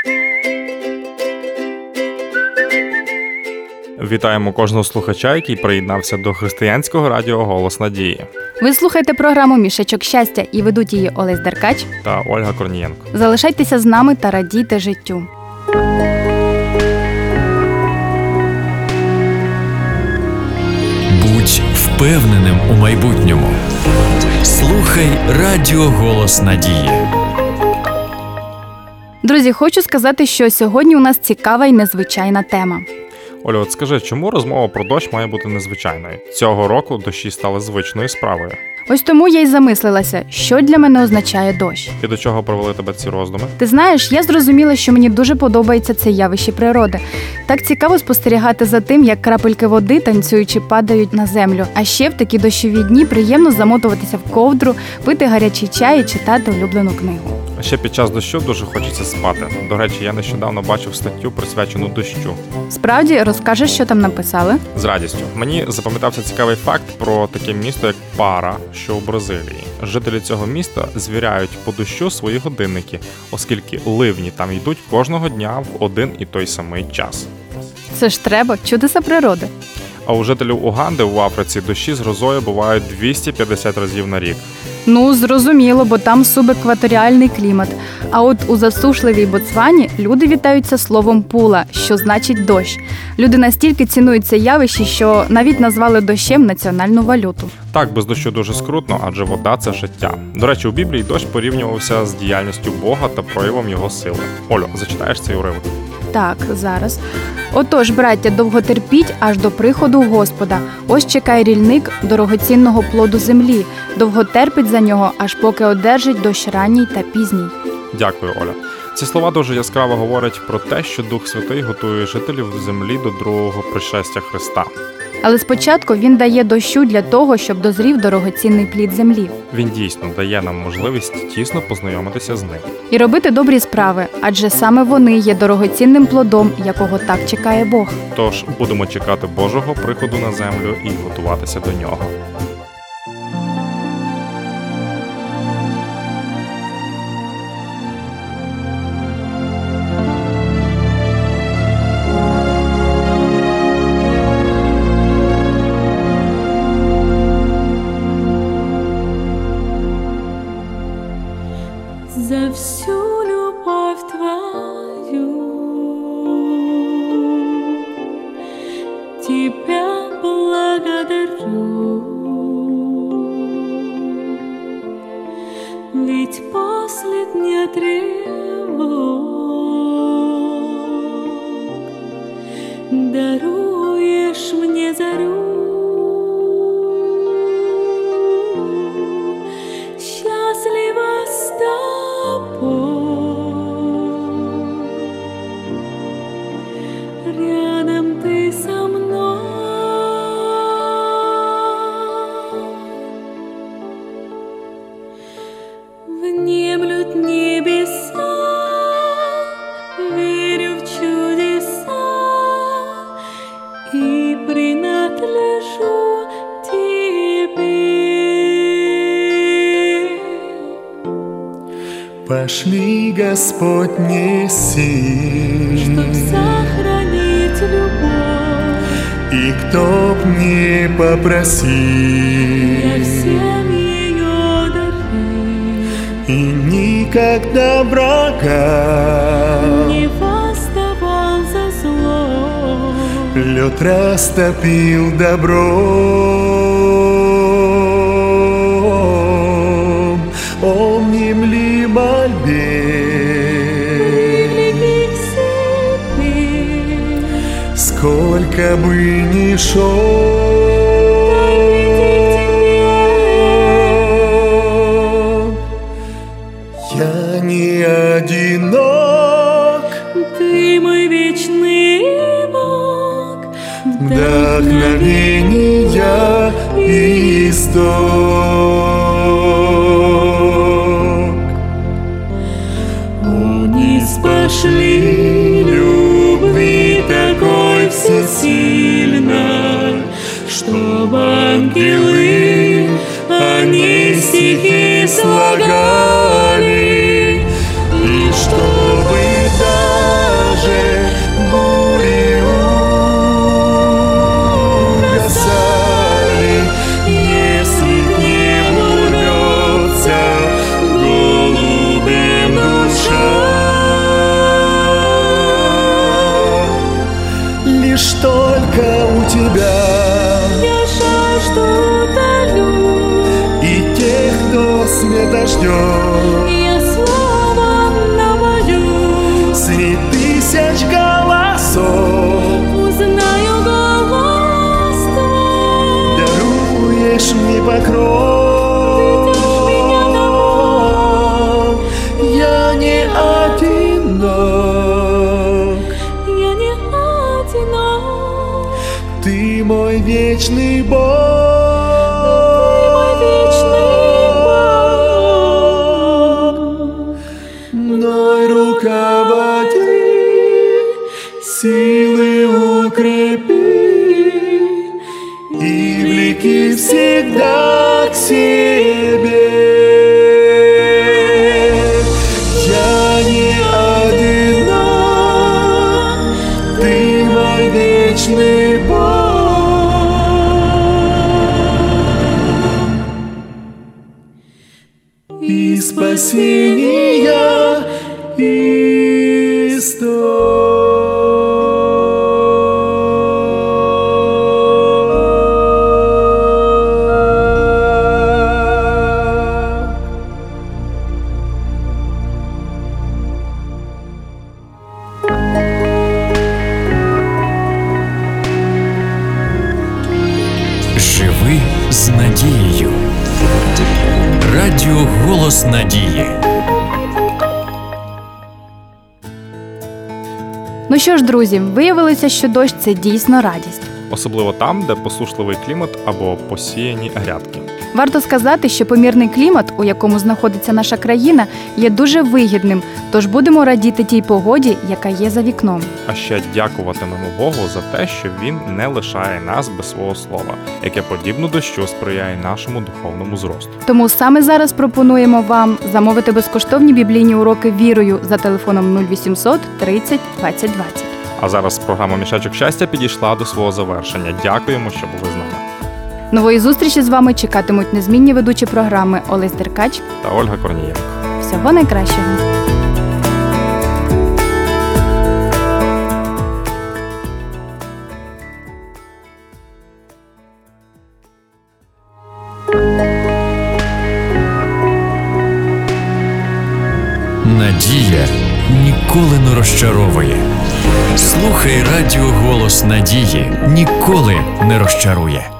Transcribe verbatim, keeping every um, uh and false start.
Вітаємо кожного слухача, який приєднався до християнського радіо «Голос Надії». Ви слухаєте програму «Мішечок щастя» і ведуть її Олесь Деркач та Ольга Корнієнко. Залишайтеся з нами та радійте життю. Будь впевненим у майбутньому. Слухай радіо «Голос Надії». Друзі, хочу сказати, що сьогодні у нас цікава і незвичайна тема. Оля, от скажи, чому розмова про дощ має бути незвичайною? Цього року дощі стали звичною справою. Ось тому я й замислилася, що для мене означає дощ. І до чого привели тебе ці роздуми? Ти знаєш, я зрозуміла, що мені дуже подобається це явище природи. Так цікаво спостерігати за тим, як крапельки води, танцюючи, падають на землю. А ще в такі дощові дні приємно замотуватися в ковдру, пити гарячий чай і читати улюблену книгу. А ще під час дощу дуже хочеться спати. До речі, я нещодавно бачив статтю, присвячену дощу. Справді, розкажеш, що там написали? З радістю. Мені запам'ятався цікавий факт про таке місто, як Пара, що у Бразилії. Жителі цього міста звіряють по дощу свої годинники, оскільки ливні там йдуть кожного дня в один і той самий час. Це ж треба, чудеса природи. А у жителів Уганди в Африці дощі з грозою бувають двісті п'ятдесят разів на рік. Ну, зрозуміло, бо там субекваторіальний клімат. А от у засушливій Ботсвані люди вітаються словом «пула», що значить «дощ». Люди настільки цінують це явище, що навіть назвали дощем національну валюту. Так, без дощу дуже скрутно, адже вода – це життя. До речі, у Біблії дощ порівнювався з діяльністю Бога та проявом його сили. Олю, зачитаєш цей уривок? Так, зараз. «Отож, браття, довго терпіть аж до приходу Господа. Ось чекає рільник дорогоцінного плоду землі. Довго терпить за нього, аж поки одержить дощ ранній та пізній». Дякую, Оля. Ці слова дуже яскраво говорять про те, що Дух Святий готує жителів землі до другого пришестя Христа. Але спочатку він дає дощу для того, щоб дозрів дорогоцінний плід землі. Він дійсно дає нам можливість тісно познайомитися з ним. І робити добрі справи, адже саме вони є дорогоцінним плодом, якого так чекає Бог. Тож будемо чекати Божого приходу на землю і готуватися до нього. За всю любовь Твою Тебя благодарю, ведь после дня тревог даруешь мне зарю. Счастлива с рядом ты со мной, внемлют небеса, верю в чудеса и принадлежу Тебе. Пошли, Господь, неси, чтоб сохранить любовь, и кто б не попросил, я всем ее дарю, и никогда врага не восставал за зло, лед растопил добром. Обнимли мольбе, пригляди к себе, сколько бы ни шел, я не одинок, ты мой вечный Бог, вдохновения исток. Вниз пошли любви такой всесильной, чтоб ангелы они стихи слагали, и чтобы дать тебя Я жажду утолю, и тех, кто света ждет. я словом навалю, Среди тысяч голосов узнаю голос твой. даруешь мне покров. Ведешь меня домой. Я не одинок, Я не одинок, ты мой вечный Бог. ты мой вечный Бог. Мной руководи, силы укрепи и влеки всегда к себе. Я не одинок, ты мой вечный Бог. И спасения исток. Живи з надією. Радіо Голос Надії. Ну що ж, друзі, виявилося, що дощ – це дійсно радість. Особливо там, де посушливий клімат або посіяні грядки. Варто сказати, що помірний клімат, у якому знаходиться наша країна, є дуже вигідним, тож будемо радіти тій погоді, яка є за вікном. А ще дякуватимемо Богу за те, що Він не лишає нас без свого слова, яке подібно дощу сприяє нашому духовному зросту. Тому саме зараз пропонуємо вам замовити безкоштовні біблійні уроки вірою за телефоном нуль вісімсот тридцять двадцять двадцять. А зараз програма «Мішечок щастя» підійшла до свого завершення. Дякуємо, що були з нами. Нової зустрічі з вами чекатимуть незмінні ведучі програми Олесь Деркач. Та Ольга Корнієнко. Всього найкращого! Надія ніколи не розчаровує. Слухай радіо Голос Надії, ніколи не розчарує.